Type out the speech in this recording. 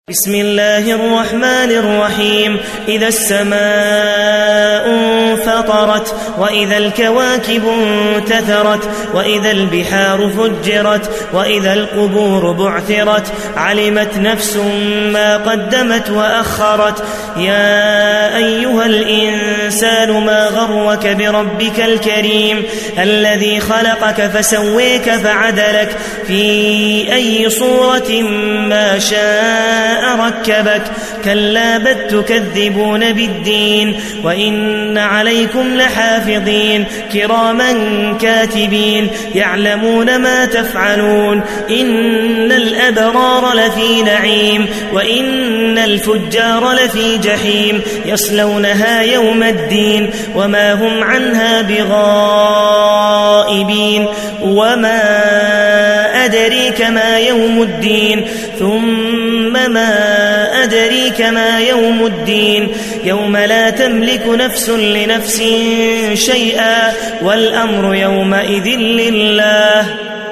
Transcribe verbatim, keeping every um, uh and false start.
بسم الله الرحمن الرحيم. إذا السماء انفطرت وإذا الكواكب انتثرت وإذا البحار فجرت وإذا القبور بعثرت علمت نفس ما قدمت وأخرت. يا أيها الإنسان ما غرك بربك الكريم الذي خلقك فسويك فعدلك في أي صورة ما شاء ركبك. كلا بل تكذبون بالدين وإن عليكم لحافظين كراما كاتبين يعلمون ما تفعلون. إن الأبرار لفي نعيم وإن الفجار لفي جحيم يصلونها يوم الدين وما هم عنها بغائبين. وما أدريك ما يوم الدين ثم ما أدريك ما يوم الدين يوم لا تملك نفس لنفس شيئا والأمر يومئذ لله.